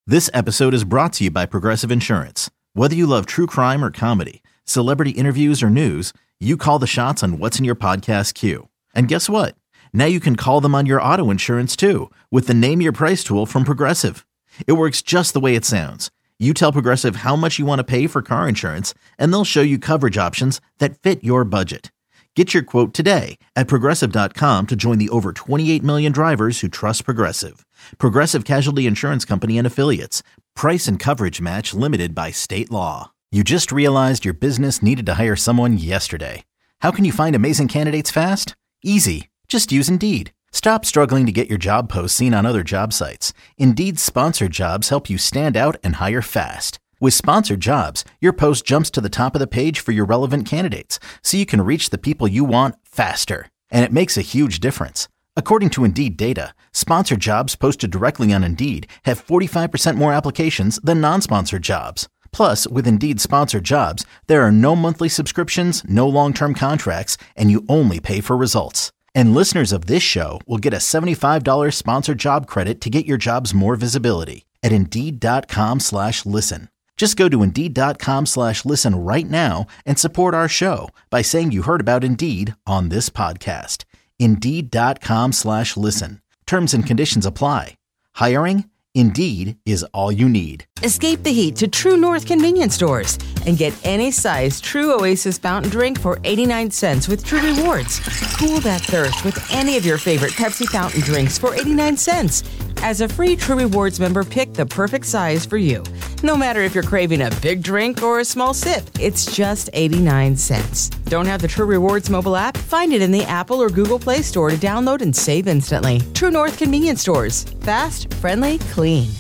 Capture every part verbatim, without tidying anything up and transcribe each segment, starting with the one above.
This episode is brought to you by Progressive Insurance. Whether you love true crime or comedy, celebrity interviews or news, you call the shots on what's in your podcast queue. And guess what? Now you can call them on your auto insurance too with the Name Your Price tool from Progressive. It works just the way it sounds. You tell Progressive how much you want to pay for car insurance, and they'll show you coverage options that fit your budget. Get your quote today at Progressive dot com to join the over twenty-eight million drivers who trust Progressive. Progressive Casualty Insurance Company and Affiliates. Price and coverage match limited by state law. You just realized your business needed to hire someone yesterday. How can you find amazing candidates fast? Easy. Just use Indeed. Stop struggling to get your job posts seen on other job sites. Indeed's sponsored jobs help you stand out and hire fast. With sponsored jobs, your post jumps to the top of the page for your relevant candidates, so you can reach the people you want faster. And it makes a huge difference. According to Indeed data, sponsored jobs posted directly on Indeed have forty-five percent more applications than non-sponsored jobs. Plus, with Indeed sponsored jobs, there are no monthly subscriptions, no long-term contracts, and you only pay for results. And listeners of this show will get a seventy-five dollars sponsored job credit to get your jobs more visibility at Indeed.com slash listen. Just go to Indeed.com slash listen right now and support our show by saying you heard about Indeed on this podcast. Indeed.com slash listen. Terms and conditions apply. Hiring? Indeed is all you need. Escape the heat to True North convenience stores and get any size True Oasis fountain drink for eighty-nine cents with True Rewards. Cool that thirst with any of your favorite Pepsi fountain drinks for eighty-nine cents. As a free True Rewards member, pick the perfect size for you. No matter if you're craving a big drink or a small sip, it's just eighty-nine cents. Don't have the True Rewards mobile app? Find it in the Apple or Google Play Store to download and save instantly. True North convenience stores. Fast, friendly, clean.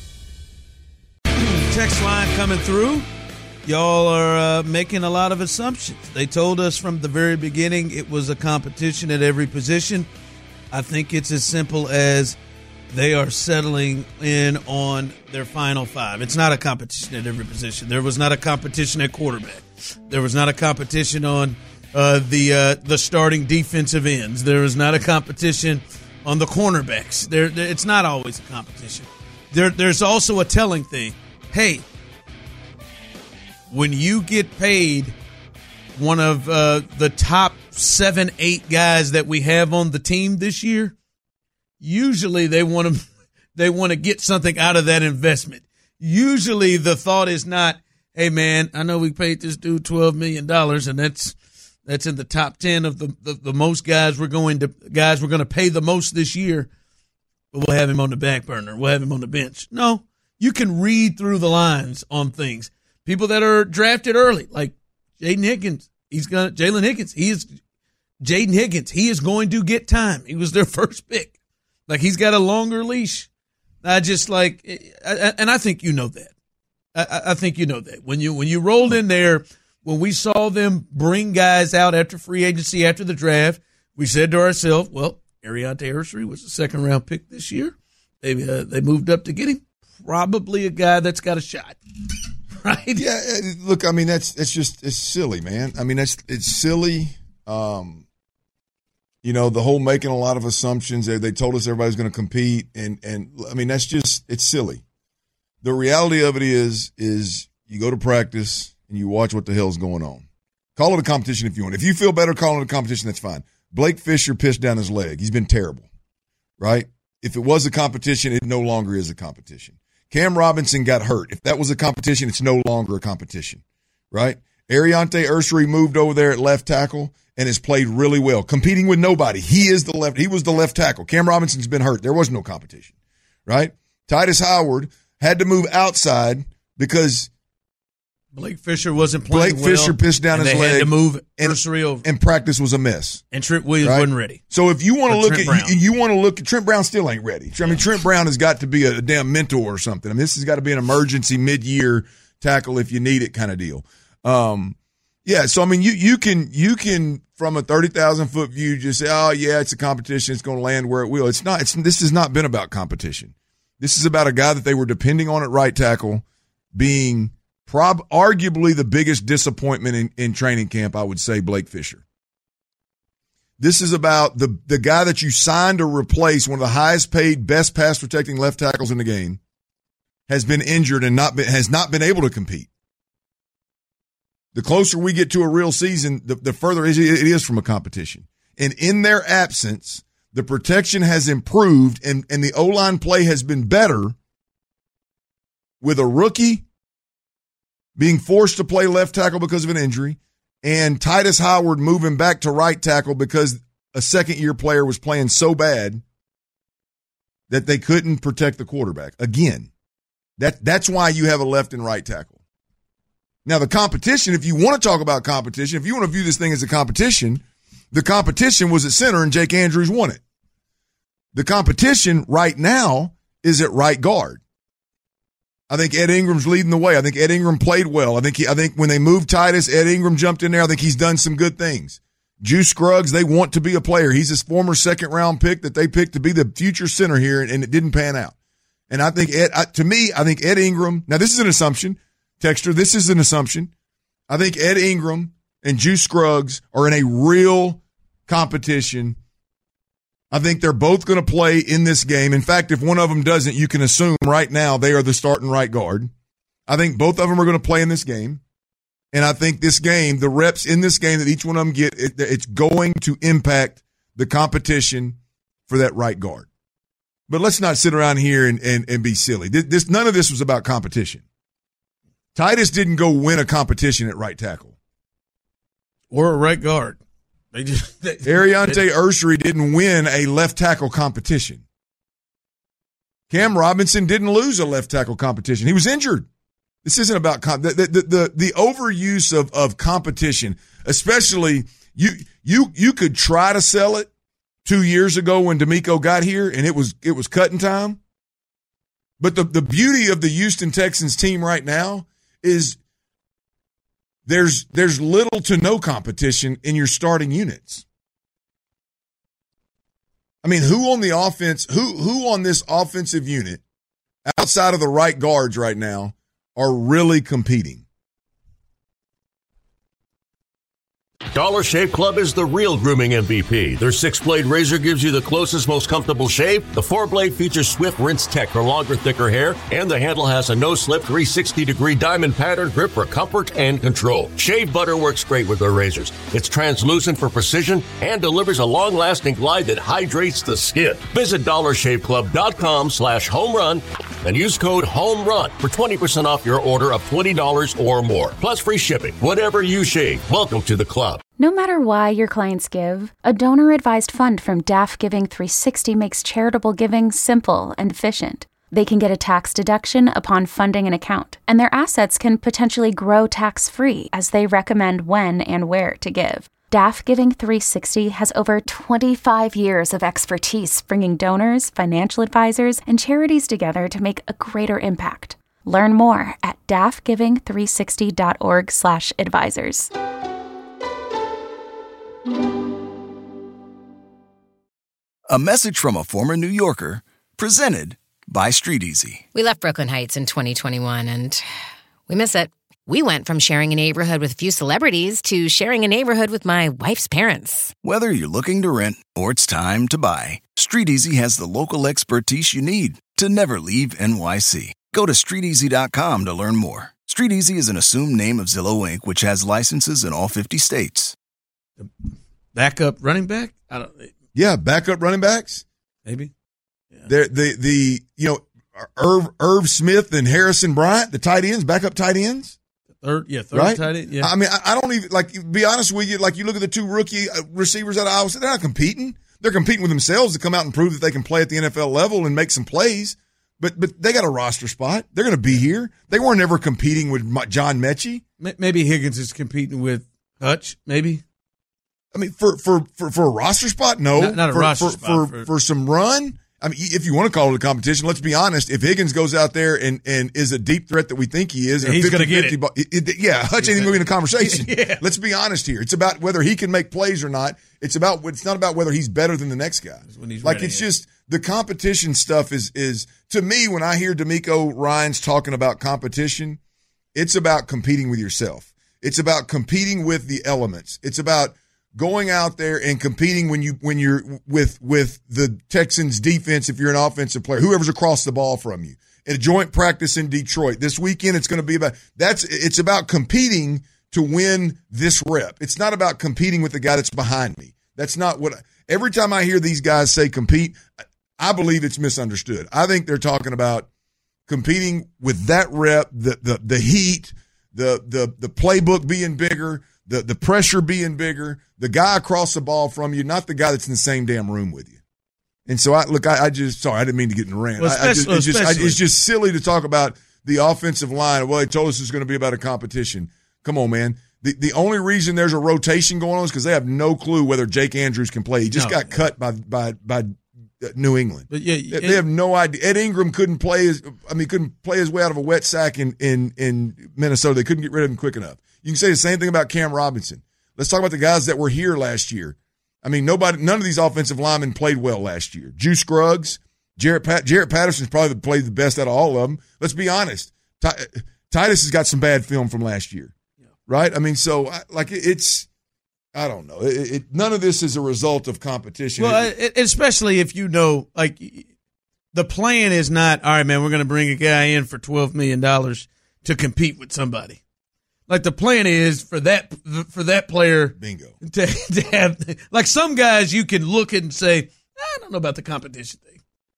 Text line coming through. Y'all are uh, making a lot of assumptions. They told us from the very beginning it was a competition at every position. I think it's as simple as they are settling in on their final five. It's not a competition at every position. There was not a competition at quarterback. There was not a competition on uh, the uh, the starting defensive ends. There was not a competition on the cornerbacks. There, there it's not always a competition. There, there's also a telling thing. Hey, when you get paid one of uh, the top seven, eight guys that we have on the team this year, usually they want to they want to get something out of that investment. Usually the thought is not, hey man, I know we paid this dude twelve million dollars and that's that's in the top ten of the, the, the most guys we're going to guys we're going to pay the most this year, but we'll have him on the back burner. We'll have him on the bench. No, you can read through the lines on things. People that are drafted early, like Jaden Higgins, he's gonna Jalen Higgins. He is Jaden Higgins. He is going to get time. He was their first pick. Like, he's got a longer leash. I just like, and I think you know that. I, I think you know that. When you when you rolled in there, when we saw them bring guys out after free agency, after the draft, we said to ourselves, well, Ariante Ursery was a second round pick this year. They uh, they moved up to get him. Probably a guy that's got a shot, right? Yeah. Look, I mean, that's it's just it's silly, man. I mean, that's it's silly. Um, You know, the whole making a lot of assumptions. They, they told us everybody's going to compete, and and I mean that's just it's silly. The reality of it is is you go to practice and you watch what the hell's going on. Call it a competition if you want. If you feel better calling it a competition, that's fine. Blake Fisher pissed down his leg. He's been terrible, right? If it was a competition, it no longer is a competition. Cam Robinson got hurt. If that was a competition, it's no longer a competition, right? Ariante Ursery moved over there at left tackle and has played really well, competing with nobody. He is the left. He was the left tackle. Cam Robinson's been hurt. There was no competition, right? Titus Howard had to move outside because Blake Fisher wasn't playing Blake well. Fisher pissed down and his they leg. Had to move and, Ursery over, and practice was a mess. And Trent Williams right? wasn't ready. So if you want to look Trent at Brown. you, you want to look at Trent Brown still ain't ready. I mean, Trent Brown has got to be a, a damn mentor or something. I mean, this has got to be an emergency mid-year tackle if you need it kind of deal. Um, yeah. So I mean, you you can you can from a thirty thousand foot view just say, oh yeah, it's a competition. It's going to land where it will. It's not. It's this has not been about competition. This is about a guy that they were depending on at right tackle being prob arguably the biggest disappointment in, in training camp, I would say, Blake Fisher. This is about the, the guy that you signed to replace one of the highest paid, best pass protecting left tackles in the game. has been injured and not been, has not been able to compete. The closer we get to a real season, the, the further it is from a competition. And in their absence, the protection has improved and, and the O-line play has been better with a rookie being forced to play left tackle because of an injury and Titus Howard moving back to right tackle because a second-year player was playing so bad that they couldn't protect the quarterback. Again, that that's why you have a left and right tackle. Now, the competition, if you want to talk about competition, if you want to view this thing as a competition, the competition was at center and Jake Andrews won it. The competition right now is at right guard. I think Ed Ingram's leading the way. I think Ed Ingram played well. I think he, I think when they moved Titus, Ed Ingram jumped in there. I think he's done some good things. Juice Scruggs, they want to be a player. He's his former second-round pick that they picked to be the future center here, and, and it didn't pan out. And I think, Ed, I, to me, I think Ed Ingram, now this is an assumption, Texter, this is an assumption. I think Ed Ingram and Juice Scruggs are in a real competition. I think they're both going to play in this game. In fact, if one of them doesn't, you can assume right now they are the starting right guard. I think both of them are going to play in this game. And I think this game, the reps in this game that each one of them get, it, it's going to impact the competition for that right guard. But let's not sit around here and, and, and be silly. This, this, none of this was about competition. Titus didn't go win a competition at right tackle. Or a right guard. They just they, Ariante Ursery didn't win a left tackle competition. Cam Robinson didn't lose a left tackle competition. He was injured. This isn't about comp- the, the the the overuse of of competition, especially you you you could try to sell it two years ago when D'Amico got here and it was it was cutting time. But the the beauty of the Houston Texans team right now is there's there's little to no competition in your starting units. I mean, who on the offense, who who on this offensive unit outside of the right guards right now are really competing? Dollar Shave Club is the real grooming M V P. Their six-blade razor gives you the closest, most comfortable shave. The four-blade features Swift Rinse Tech for longer, thicker hair. And the handle has a no-slip three hundred sixty degree diamond pattern grip for comfort and control. Shave butter works great with their razors. It's translucent for precision and delivers a long-lasting glide that hydrates the skin. Visit dollar shave club dot com slash home run and use code HOMERUN for twenty percent off your order of twenty dollars or more. Plus free shipping. Whatever you shave, welcome to the club. No matter why your clients give, a donor-advised fund from D A F Giving three sixty makes charitable giving simple and efficient. They can get a tax deduction upon funding an account, and their assets can potentially grow tax-free as they recommend when and where to give. D A F Giving three sixty has over twenty-five years of expertise bringing donors, financial advisors, and charities together to make a greater impact. Learn more at D A F giving three sixty dot org slash advisors. A message from a former New Yorker, presented by Street Easy. We left Brooklyn Heights in twenty twenty-one, and we miss it. We went from sharing a neighborhood with a few celebrities to sharing a neighborhood with my wife's parents. Whether you're looking to rent or it's time to buy, Street Easy has the local expertise you need to never leave N Y C. Go to street easy dot com to learn more. Street Easy is an assumed name of Zillow Incorporated, which has licenses in all fifty states. Backup running back? I don't. Yeah, backup running backs. Maybe. Yeah. The the the you know Irv Irv Smith and Harrison Bryant, the tight ends, backup tight ends. Third, yeah, third right? tight end. Yeah. I mean, I, I don't even like be honest with you. Like you look at the two rookie receivers out of Iowa State, they're not competing. They're competing with themselves to come out and prove that they can play at the N F L level and make some plays. But but they got a roster spot. They're going to be here. They weren't ever competing with John Mechie. Maybe Higgins is competing with Hutch. Maybe. I mean, for for for, for a roster spot, no. Not, not a for, roster for, spot. For, for for some run. I mean, if you want to call it a competition, let's be honest. If Higgins goes out there and, and is a deep threat that we think he is, and he's going to get it. Ball, it, it. Yeah, Hutch ain't even going to be in the conversation. Yeah. Let's be honest here. It's about whether he can make plays or not. It's about. It's not about whether he's better than the next guy. Like ready, it's yeah. just the competition stuff is is to me when I hear D'Amico Ryans talking about competition, it's about competing with yourself. It's about competing with the elements. It's about going out there and competing when you when you're with with the Texans defense, if you're an offensive player, whoever's across the ball from you. a joint practice in Detroit. This weekend, it's going to be about that's it's about competing to win this rep. It's not about competing with the guy that's behind me. That's not what. I, every time I hear these guys say compete, I believe it's misunderstood. I think they're talking about competing with that rep, the the the heat, the the the playbook being bigger, the the pressure being bigger, the guy across the ball from you, not the guy that's in the same damn room with you. And so I look, I, I just sorry, I didn't mean to get in a rant. Well, I, I just, it's, just, I, especially- it's just silly to talk about the offensive line. Well, they told us it's going to be about a competition. Come on, man. The the only reason there's a rotation going on is because they have no clue whether Jake Andrews can play. He just No. got cut by by by New England. But yeah, They, it- they have no idea. Ed Ingram couldn't play his. I mean, couldn't play his way out of a wet sack in in in Minnesota. They couldn't get rid of him quick enough. You can say the same thing about Cam Robinson. Let's talk about the guys that were here last year. I mean, nobody, none of these offensive linemen played well last year. Juice Scruggs, Jarrett Pat, Jarrett Patterson's probably played the best out of all of them. Let's be honest. Ty, Titus has got some bad film from last year, yeah. right? I mean, so I, like it, it's, I don't know. It, it, none of this is a result of competition. Well, it, it, especially if you know, like, the plan is not, all right, man, we're going to bring a guy in for twelve million dollars to compete with somebody. Like, the plan is for that for that player bingo to, to have, like, some guys you can look at and say, I don't know about the competition thing.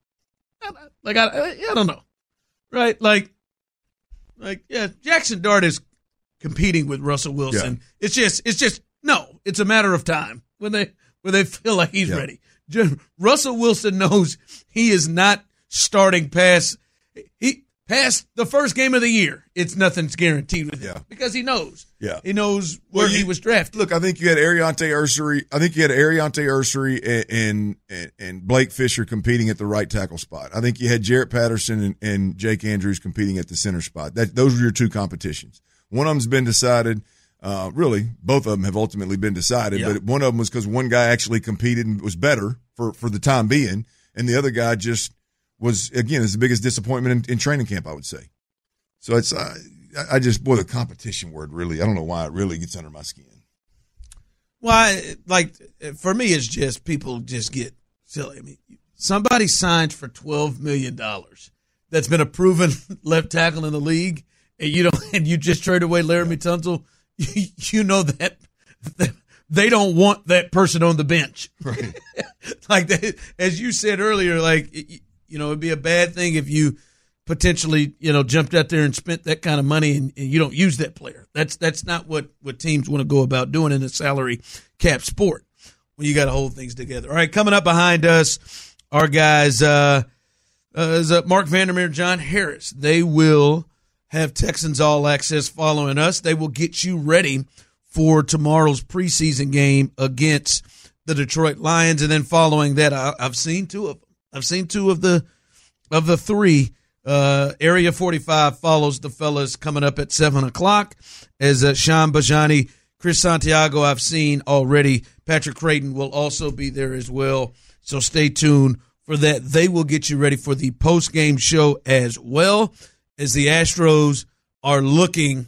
I, like, I, I don't know, right? Like, like yeah, Jackson Dart is competing with Russell Wilson. Yeah. It's just, it's just no. It's a matter of time when they when they feel like he's yeah. ready. Just, Russell Wilson knows he is not starting past he. Past the first game of the year, it's nothing's guaranteed with him yeah. because he knows. Yeah. He knows where well, he was drafted. Look, I think you had Ariante Ursery. I think you had Ariante Ursery and, and and Blake Fisher competing at the right tackle spot. I think you had Jarrett Patterson and, and Jake Andrews competing at the center spot. That those were your two competitions. One of them's been decided. Uh, really, both of them have ultimately been decided. Yeah. But one of them was because one guy actually competed and was better for, for the time being, and the other guy just was, again, is the biggest disappointment in, in training camp, I would say. So it's, uh, I just, boy, the competition word really, I don't know why it really gets under my skin. Well, I, like, for me, it's just people just get silly. I mean, somebody signs for twelve million dollars that's been a proven left tackle in the league, and you don't, and you just trade away Laramie Tunsil, you, you know that, that they don't want that person on the bench. Right. Like, that, as you said earlier, like, it, you know, it'd be a bad thing if you potentially, you know, jumped out there and spent that kind of money and, and you don't use that player. That's that's not what, what teams want to go about doing in a salary cap sport when you got to hold things together. All right, coming up behind us, our guys, uh, uh, is uh, Mark Vandermeer, John Harris. They will have Texans All Access following us. They will get you ready for tomorrow's preseason game against the Detroit Lions. And then following that, I, I've seen two of them. I've seen two of the of the three. Uh, Area forty-five follows the fellas coming up at seven o'clock. As uh, Sean Bajani, Chris Santiago, I've seen already. Patrick Creighton will also be there as well. So stay tuned for that. They will get you ready for the post-game show as well, as the Astros are looking.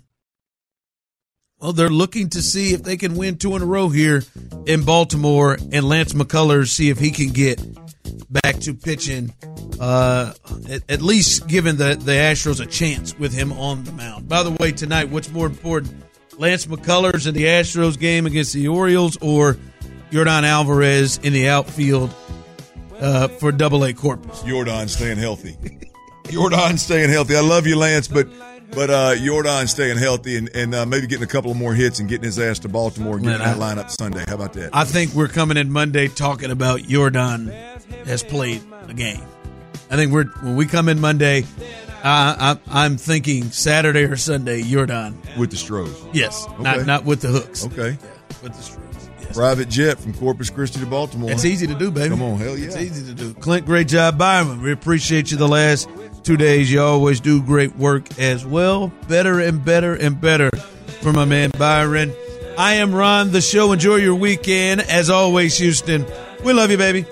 Well, they're looking to see if they can win two in a row here in Baltimore, and Lance McCullers see if he can get back to pitching, uh, at, at least giving the, the Astros a chance with him on the mound. By the way, tonight, what's more important, Lance McCullers in the Astros game against the Orioles or Yordan Alvarez in the outfield uh, for Double A Corpus? Yordan staying healthy. Yordan staying healthy. I love you, Lance, but but uh, Yordan staying healthy and, and uh, maybe getting a couple of more hits and getting his ass to Baltimore and getting Man, that I, lineup Sunday. How about that? I think we're coming in Monday talking about Yordan has played a game. I think we're when we come in Monday, uh, I, I'm thinking Saturday or Sunday, Yordan. With the Stros. Yes, okay. not not with the hooks. Okay. Yeah, with the Stros. Yes. Private jet from Corpus Christi to Baltimore. It's easy to do, baby. Come on, hell yeah. It's easy to do. Clint, great job, Byron. We appreciate you the last two days. You always do great work as well. Better and better and better for my man, Byron. I am Ron, the show. Enjoy your weekend. As always, Houston, we love you, baby.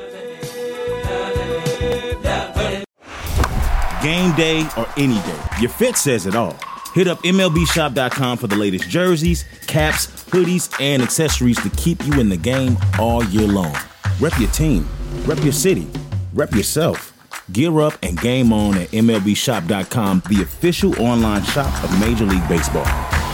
Game day or any day, your fit says it all. Hit up M L B shop dot com for the latest jerseys, caps, hoodies, and accessories to keep you in the game all year long. Rep your team, rep your city, rep yourself. Gear up and game on at M L B shop dot com, the official online shop of Major League Baseball.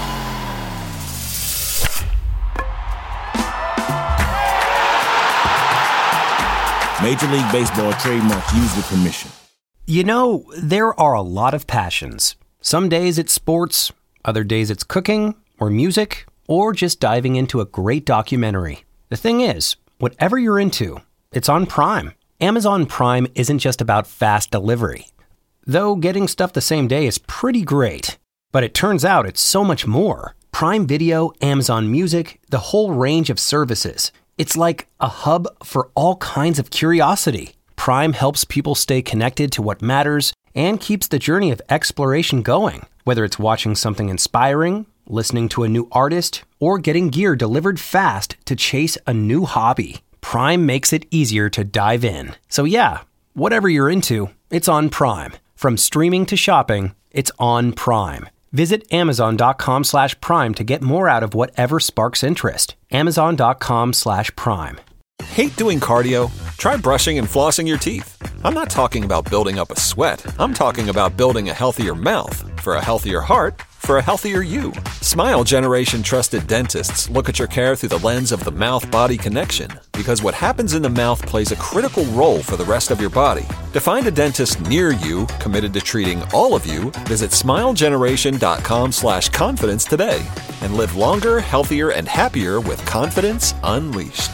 Major League Baseball trademarks used with permission. You know, there are a lot of passions. Some days it's sports, other days it's cooking, or music, or just diving into a great documentary. The thing is, whatever you're into, it's on Prime. Amazon Prime isn't just about fast delivery. Though getting stuff the same day is pretty great. But it turns out it's so much more. Prime Video, Amazon Music, the whole range of services. It's like a hub for all kinds of curiosity. Prime helps people stay connected to what matters and keeps the journey of exploration going. Whether it's watching something inspiring, listening to a new artist, or getting gear delivered fast to chase a new hobby, Prime makes it easier to dive in. So yeah, whatever you're into, it's on Prime. From streaming to shopping, it's on Prime. Visit amazon.com slash prime to get more out of whatever sparks interest. Amazon.com slash prime. Hate doing cardio? Try brushing and flossing your teeth. I'm not talking about building up a sweat. I'm talking about building a healthier mouth. For a healthier heart, for a healthier you. Smile Generation trusted dentists look at your care through the lens of the mouth-body connection, because what happens in the mouth plays a critical role for the rest of your body. To find a dentist near you committed to treating all of you, visit smilegeneration.com slash confidence today and live longer, healthier, and happier with confidence unleashed.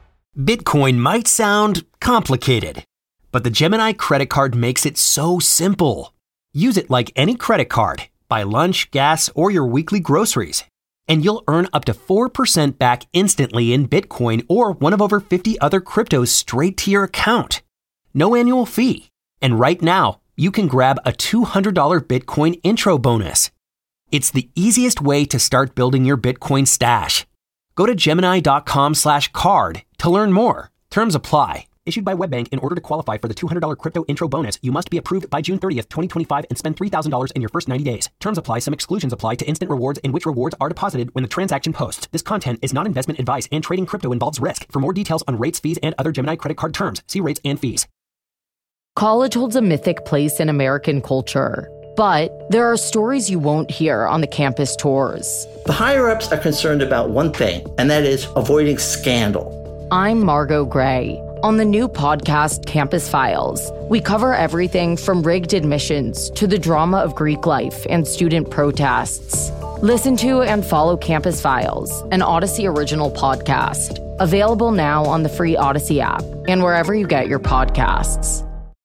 Bitcoin might sound complicated, but the Gemini credit card makes it so simple. Use it like any credit card. Buy lunch, gas, or your weekly groceries, and you'll earn up to four percent back instantly in Bitcoin or one of over fifty other cryptos straight to your account. No annual fee. And right now, you can grab a two hundred dollars Bitcoin intro bonus. It's the easiest way to start building your Bitcoin stash. Go to Gemini.com slash card to learn more. Terms apply. Issued by WebBank. In order to qualify for the two hundred dollars crypto intro bonus, you must be approved by June thirtieth, twenty twenty-five and spend three thousand dollars in your first ninety days. Terms apply. Some exclusions apply to instant rewards, in which rewards are deposited when the transaction posts. This content is not investment advice, and trading crypto involves risk. For more details on rates, fees, and other Gemini credit card terms, see rates and fees. College holds a mythic place in American culture, but there are stories you won't hear on the campus tours. The higher-ups are concerned about one thing, and that is avoiding scandal. I'm Margot Gray. On the new podcast, Campus Files, we cover everything from rigged admissions to the drama of Greek life and student protests. Listen to and follow Campus Files, an Odyssey original podcast. Available now on the free Odyssey app and wherever you get your podcasts.